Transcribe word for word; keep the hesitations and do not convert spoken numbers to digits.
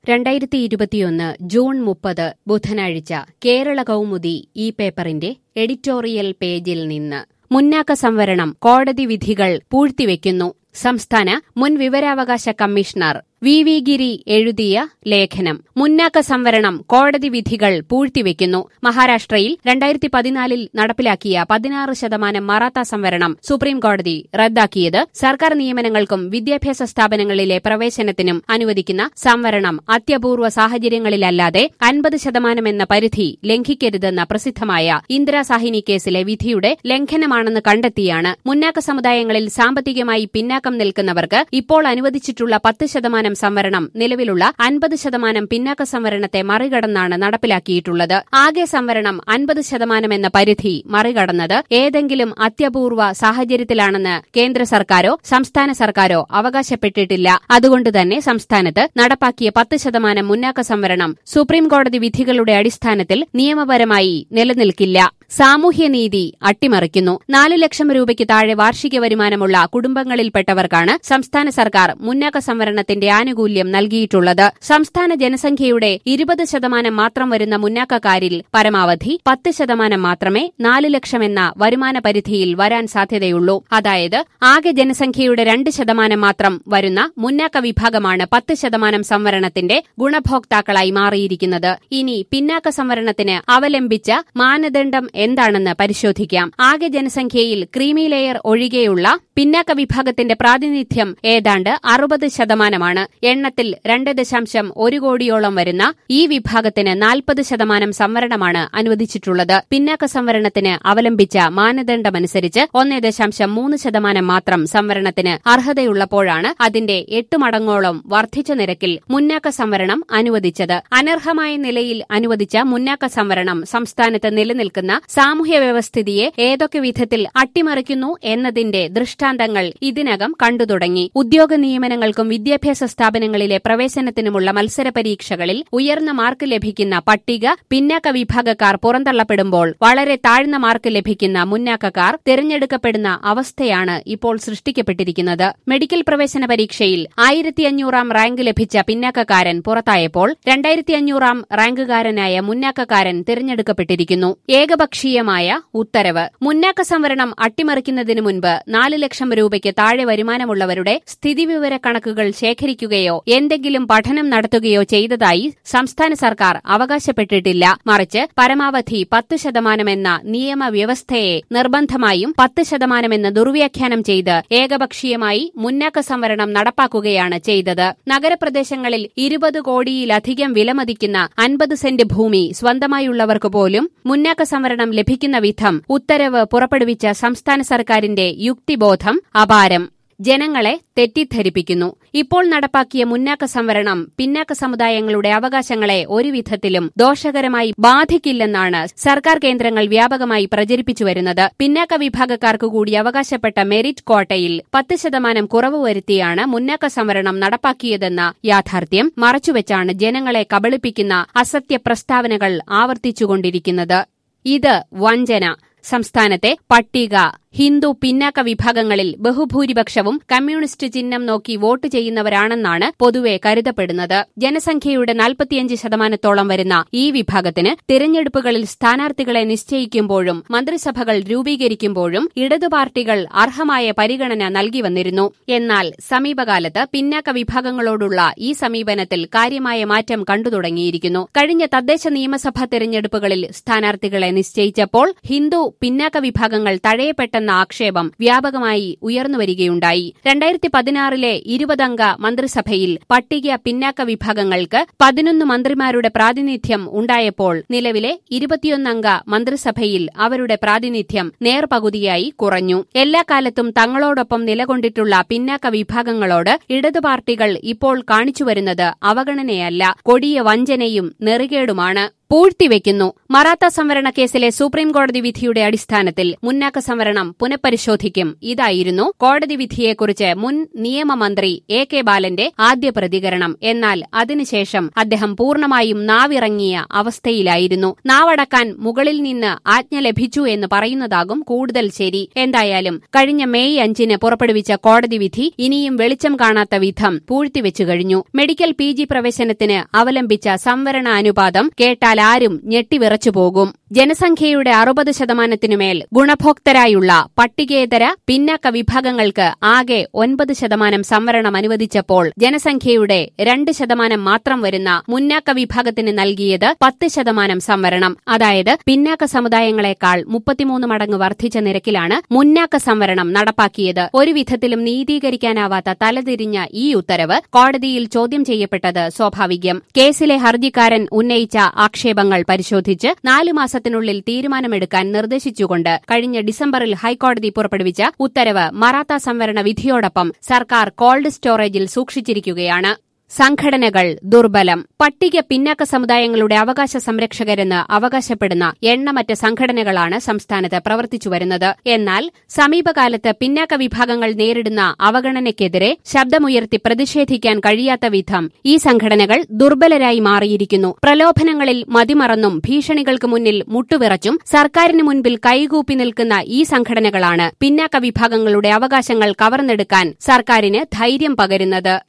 രണ്ടായിരത്തി ഇരുപത്തിയൊന്ന് ജൂൺ മുപ്പത് ബുധനാഴ്ച കേരള കൗമുദി ഈ പേപ്പറിന്റെ എഡിറ്റോറിയൽ പേജിൽ നിന്ന് മുന്നാക്ക സംവരണം കോടതി വിധികൾ പൂഴ്ത്തിവെക്കുന്നു. സംസ്ഥാന മുൻ വിവരാവകാശ കമ്മീഷണർ വി വി ഗിരി എഴുതിയ ലേഖനം. മുന്നാക്ക സംവരണം കോടതി വിധികൾ പൂഴ്ത്തിവെക്കുന്നു. മഹാരാഷ്ട്രയിൽ രണ്ടായിരത്തി പതിനാലിൽ നടപ്പിലാക്കിയ പതിനാറ് ശതമാനം മറാത്ത സംവരണം സുപ്രീംകോടതി റദ്ദാക്കിയത് സർക്കാർ നിയമനങ്ങൾക്കും വിദ്യാഭ്യാസ സ്ഥാപനങ്ങളിലെ പ്രവേശനത്തിനും അനുവദിക്കുന്ന സംവരണം അത്യപൂർവ സാഹചര്യങ്ങളിലല്ലാതെ അൻപത് ശതമാനമെന്ന പരിധി ലംഘിക്കരുതെന്ന പ്രസിദ്ധമായ ഇന്ദിരാ സാഹിനി കേസിലെ വിധിയുടെ ലംഘനമാണെന്ന് കണ്ടെത്തിയാണ് മുന്നാക്ക സമുദായങ്ങളിൽ സാമ്പത്തികമായി പിന്നാക്കം നിൽക്കുന്നവർക്ക് ഇപ്പോൾ അനുവദിച്ചിട്ടുള്ള പത്ത് ശതമാനം സംവരണം നിലവിലുള്ള അൻപത് ശതമാനം പിന്നാക്ക സംവരണത്തെ മറികടന്നാണ് നടപ്പിലാക്കിയിട്ടുള്ളത്. ആകെ സംവരണം അൻപത് ശതമാനമെന്ന പരിധി മറികടന്നത് ഏതെങ്കിലും അത്യപൂർവ സാഹചര്യത്തിലാണെന്ന് കേന്ദ്ര സർക്കാരോ സംസ്ഥാന സർക്കാരോ അവകാശപ്പെട്ടിട്ടില്ല. അതുകൊണ്ടുതന്നെ സംസ്ഥാനത്ത് നടപ്പാക്കിയ പത്ത് ശതമാനം മുന്നാക്ക സംവരണം സുപ്രീംകോടതി വിധികളുടെ അടിസ്ഥാനത്തിൽ നിയമപരമായി നിലനിൽക്കില്ല. സാമൂഹ്യനീതി അട്ടിമറിക്കുന്നു. നാല് ലക്ഷം രൂപയ്ക്ക് താഴെ വാർഷിക വരുമാനമുള്ള കുടുംബങ്ങളിൽപ്പെട്ടവർക്കാണ് സംസ്ഥാന സർക്കാർ മുന്നാക്ക സംവരണത്തിന്റെ ആനുകൂല്യം നൽകിയിട്ടുള്ളത്. സംസ്ഥാന ജനസംഖ്യയുടെ ഇരുപത് ശതമാനം മാത്രം വരുന്ന മുന്നാക്കക്കാരിൽ പരമാവധി പത്ത് ശതമാനം മാത്രമേ നാല് ലക്ഷമെന്ന വരുമാന പരിധിയിൽ വരാൻ സാധ്യതയുള്ളൂ. അതായത് ആകെ ജനസംഖ്യയുടെ രണ്ട് ശതമാനം മാത്രം വരുന്ന മുന്നാക്ക വിഭാഗമാണ് പത്ത് ശതമാനം സംവരണത്തിന്റെ ഗുണഭോക്താക്കളായി മാറിയിരിക്കുന്നത്. ഇനി പിന്നാക്ക സംവരണത്തിന് അവലംബിച്ച മാനദണ്ഡം എന്താണെന്ന് പരിശോധിക്കാം. ആകെ ജനസംഖ്യയിൽ ക്രീമി ലെയർ ഒഴികെയുള്ള പിന്നാക്ക വിഭാഗത്തിന്റെ പ്രാതിനിധ്യം ഏതാണ്ട് അറുപത് ശതമാനമാണ്. എണ്ണത്തിൽ രണ്ട് ദശാംശം ഒരു കോടിയോളം വരുന്ന ഈ വിഭാഗത്തിന് നാൽപ്പത് ശതമാനം സംവരണമാണ് അനുവദിച്ചിട്ടുള്ളത്. പിന്നാക്ക സംവരണത്തിന് അവലംബിച്ച മാനദണ്ഡമനുസരിച്ച് ഒന്നേ ദശാംശം മൂന്ന് ശതമാനം മാത്രം സംവരണത്തിന് അർഹതയുള്ളപ്പോഴാണ് അതിന്റെ എട്ട് മടങ്ങോളം വർദ്ധിച്ച നിരക്കിൽ മുന്നാക്ക സംവരണം അനുവദിച്ചത്. അനർഹമായ നിലയിൽ അനുവദിച്ച മുന്നാക്ക സംവരണം സംസ്ഥാനത്ത് നിലനിൽക്കുന്ന സാമൂഹ്യ വ്യവസ്ഥിതിയെ ഏതൊക്കെ വിധത്തിൽ അട്ടിമറിക്കുന്നു എന്നതിന്റെ ദൃഷ്ടാന്തങ്ങൾ ഇതിനകം കണ്ടുതുടങ്ങി. ഉദ്യോഗ നിയമനങ്ങൾക്കും വിദ്യാഭ്യാസ സ്ഥാപനങ്ങളിലെ പ്രവേശനത്തിനുമുള്ള മത്സര പരീക്ഷകളിൽ ഉയർന്ന മാർക്ക് ലഭിക്കുന്ന പട്ടിക പിന്നാക്ക വിഭാഗക്കാർ പുറന്തള്ളപ്പെടുമ്പോൾ വളരെ താഴ്ന്ന മാർക്ക് ലഭിക്കുന്ന മുന്നാക്കക്കാർ തിരഞ്ഞെടുക്കപ്പെടുന്ന അവസ്ഥയാണ് ഇപ്പോൾ സൃഷ്ടിക്കപ്പെട്ടിരിക്കുന്നത്. മെഡിക്കൽ പ്രവേശന പരീക്ഷയിൽ ആയിരത്തി അഞ്ഞൂറാം റാങ്ക് ലഭിച്ച പിന്നാക്കക്കാരൻ പുറത്തായപ്പോൾ രണ്ടായിരത്തി അഞ്ഞൂറാം റാങ്കുകാരനായ മുന്നാക്കക്കാരൻ തിരഞ്ഞെടുക്കപ്പെട്ടിരിക്കുന്നു. ഏകപക്ഷീയമായ ഉത്തരവ്. മുന്നാക്ക സംവരണം അട്ടിമറിക്കുന്നതിനു മുൻപ് നാല് ലക്ഷം രൂപയ്ക്ക് താഴെ വരുമാനമുള്ളവരുടെ സ്ഥിതിവിവര കണക്കുകൾ ശേഖരിക്കുകയോ എന്തെങ്കിലും പഠനം നടത്തുകയോ ചെയ്തതായി സംസ്ഥാന സർക്കാർ അവകാശപ്പെട്ടിട്ടില്ല. മറിച്ച് പരമാവധി പത്ത് ശതമാനമെന്ന നിയമവ്യവസ്ഥയെ നിർബന്ധമായും പത്ത് ശതമാനമെന്ന് ദുർവ്യാഖ്യാനം ചെയ്ത് ഏകപക്ഷീയമായി മുന്നാക്ക സംവരണം നടപ്പാക്കുകയാണ് ചെയ്തത്. നഗരപ്രദേശങ്ങളിൽ ഇരുപത് കോടിയിലധികം വിലമതിക്കുന്ന അൻപത് സെന്റ് ഭൂമി സ്വന്തമായുള്ളവർക്ക് പോലും മുന്നാക്ക സംവരണം ലഭിക്കുന്ന വിധം ഉത്തരവ് പുറപ്പെടുവിച്ച സംസ്ഥാന സർക്കാരിന്റെ യുക്തിബോധം അപാരം. ജനങ്ങളെ തെറ്റിദ്ധരിപ്പിക്കുന്നു. ഇപ്പോൾ നടപ്പാക്കിയ മുന്നാക്ക സംവരണം പിന്നാക്ക സമുദായങ്ങളുടെ അവകാശങ്ങളെ ഒരുവിധത്തിലും ദോഷകരമായി ബാധിക്കില്ലെന്നാണ് സർക്കാർ കേന്ദ്രങ്ങൾ വ്യാപകമായി പ്രചരിപ്പിച്ചുവരുന്നത്. പിന്നാക്ക വിഭാഗക്കാർക്ക് കൂടി അവകാശപ്പെട്ട മെറിറ്റ് ക്വാട്ടയിൽ പത്ത് ശതമാനം കുറവ് വരുത്തിയാണ് മുന്നാക്ക സംവരണം നടപ്പാക്കിയതെന്ന യാഥാർത്ഥ്യം മറച്ചുവെച്ചാണ് ജനങ്ങളെ കബളിപ്പിക്കുന്ന അസത്യ പ്രസ്താവനകൾ ആവർത്തിച്ചുകൊണ്ടിരിക്കുന്നത്. ഇത് വഞ്ചന. സംസ്ഥാനത്തെ പട്ടിക ഹിന്ദു പിന്നാക്ക വിഭാഗങ്ങളിൽ ബഹുഭൂരിപക്ഷവും കമ്മ്യൂണിസ്റ്റ് ചിഹ്നം നോക്കി വോട്ട് ചെയ്യുന്നവരാണെന്നാണ് പൊതുവെ കരുതപ്പെടുന്നത്. ജനസംഖ്യയുടെ നാൽപ്പത്തിയഞ്ച് ശതമാനത്തോളം വരുന്ന ഈ വിഭാഗത്തിന് തിരഞ്ഞെടുപ്പുകളിൽ സ്ഥാനാർത്ഥികളെ നിശ്ചയിക്കുമ്പോഴും മന്ത്രിസഭകൾ രൂപീകരിക്കുമ്പോഴും ഇടതു പാർട്ടികൾ അർഹമായ പരിഗണന നൽകി വന്നിരുന്നു. എന്നാൽ സമീപകാലത്ത് പിന്നാക്ക വിഭാഗങ്ങളോടുള്ള ഈ സമീപനത്തിൽ കാര്യമായ മാറ്റം കണ്ടുതുടങ്ങിയിരിക്കുന്നു. കഴിഞ്ഞ തദ്ദേശ നിയമസഭാ തെരഞ്ഞെടുപ്പുകളിൽ സ്ഥാനാർത്ഥികളെ നിശ്ചയിച്ചപ്പോൾ ഹിന്ദു പിന്നാക്ക വിഭാഗങ്ങൾ തഴയപ്പെട്ട എന്ന ആക്ഷേപം വ്യാപകമായി ഉയർന്നുവരികയുണ്ടായി. രണ്ടായിരത്തി പതിനാറിലെ ഇരുപതംഗ മന്ത്രിസഭയിൽ പട്ടിക പിന്നാക്ക വിഭാഗങ്ങൾക്ക് പതിനൊന്ന് മന്ത്രിമാരുടെ പ്രാതിനിധ്യം ഉണ്ടായപ്പോൾ നിലവിലെ ഇരുപത്തിയൊന്നംഗ മന്ത്രിസഭയിൽ അവരുടെ പ്രാതിനിധ്യം നേർപകുതിയായി കുറഞ്ഞു. എല്ലാ കാലത്തും തങ്ങളോടൊപ്പം നിലകൊണ്ടിട്ടുള്ള പിന്നാക്ക വിഭാഗങ്ങളോട് ഇടതു പാർട്ടികൾ ഇപ്പോൾ കാണിച്ചുവരുന്നത് അവഗണനയല്ല, കൊടിയ വഞ്ചനയും നെറികേടുമാണ്. പൂഴ്ത്തിവെക്കുന്നു. മറാത്ത സംവരണ കേസിലെ സുപ്രീംകോടതി വിധിയുടെ അടിസ്ഥാനത്തിൽ മുന്നാക്ക സംവരണം പുനഃപരിശോധിക്കും. ഇതായിരുന്നു കോടതി വിധിയെക്കുറിച്ച് മുൻ നിയമമന്ത്രി എ കെ ബാലന്റെ ആദ്യ പ്രതികരണം. എന്നാൽ അതിനുശേഷം അദ്ദേഹം പൂർണ്ണമായും നാവിറങ്ങിയ അവസ്ഥയിലായിരുന്നു. നാവടക്കാൻ മുകളിൽ നിന്ന് ആജ്ഞ ലഭിച്ചു എന്ന് പറയുന്നതാകും കൂടുതൽ ശരി. എന്തായാലും കഴിഞ്ഞ മെയ് അഞ്ചിന് പുറപ്പെടുവിച്ച കോടതി വിധി ഇനിയും വെളിച്ചം കാണാത്ത വിധം പൂഴ്ത്തിവെച്ചു കഴിഞ്ഞു. മെഡിക്കൽ പി ജി പ്രവേശനത്തിന് അവലംബിച്ച സംവരണ അനുപാതം കേട്ടാൽ ആരും ഞെട്ടിവിറച്ചുപോകും. ജനസംഖ്യയുടെ അറുപത് ശതമാനത്തിനുമേൽ ഗുണഭോക്തരായുള്ള പട്ടികേതര പിന്നാക്ക വിഭാഗങ്ങൾക്ക് ആകെ ഒൻപത് ശതമാനം സംവരണം അനുവദിച്ചപ്പോൾ ജനസംഖ്യയുടെ രണ്ട് ശതമാനം മാത്രം വരുന്ന മുന്നാക്ക വിഭാഗത്തിന് നൽകിയത് പത്ത് ശതമാനം സംവരണം. അതായത് പിന്നാക്ക സമുദായങ്ങളെക്കാൾ മുപ്പത്തിമൂന്ന് മടങ്ങ് വർദ്ധിച്ച നിരക്കിലാണ് മുന്നാക്ക സംവരണം നടപ്പാക്കിയത്. ഒരു വിധത്തിലും നീതീകരിക്കാനാവാത്ത തലതിരിഞ്ഞ ഈ ഉത്തരവ് കോടതിയിൽ ചോദ്യം ചെയ്യപ്പെട്ടത് സ്വാഭാവികം. കേസിലെ ഹർജിക്കാരൻ ഉന്നയിച്ച ആക്ഷേപങ്ങൾ പരിശോധിച്ച് നാലു മാസത്തിനുള്ളിൽ തീരുമാനമെടുക്കാൻ നിർദ്ദേശിച്ചുകൊണ്ട് കഴിഞ്ഞ ഡിസംബറിൽ ഹൈക്കോടതി പുറപ്പെടുവിച്ച ഉത്തരവ് മറാത്ത സംവരണ വിധിയോടൊപ്പം സർക്കാർ കോൾഡ് സ്റ്റോറേജിൽ സൂക്ഷിച്ചിരിക്കുകയാണ്. സംഘടനകൾ ദുർബലം. പട്ടിക പിന്നാക്ക സമുദായങ്ങളുടെ അവകാശ സംരക്ഷകരെന്ന് അവകാശപ്പെടുന്ന എണ്ണമറ്റ സംഘടനകളാണ് സംസ്ഥാനത്ത് പ്രവർത്തിച്ചുവരുന്നത്. എന്നാൽ സമീപകാലത്ത് പിന്നാക്ക വിഭാഗങ്ങൾ നേരിടുന്ന അവഗണനയ്ക്കെതിരെ ശബ്ദമുയർത്തി പ്രതിഷേധിക്കാൻ കഴിയാത്ത വിധം ഈ സംഘടനകൾ ദുർബലരായി മാറിയിരിക്കുന്നു. പ്രലോഭനങ്ങളിൽ മതിമറന്നും ഭീഷണികൾക്ക് മുന്നിൽ മുട്ടുവിറച്ചും സർക്കാരിന് മുൻപിൽ കൈകൂപ്പി നിൽക്കുന്ന ഈ സംഘടനകളാണ് പിന്നാക്ക വിഭാഗങ്ങളുടെ അവകാശങ്ങൾ കവർന്നെടുക്കാൻ സർക്കാരിന് ധൈര്യം പകരുന്നത്.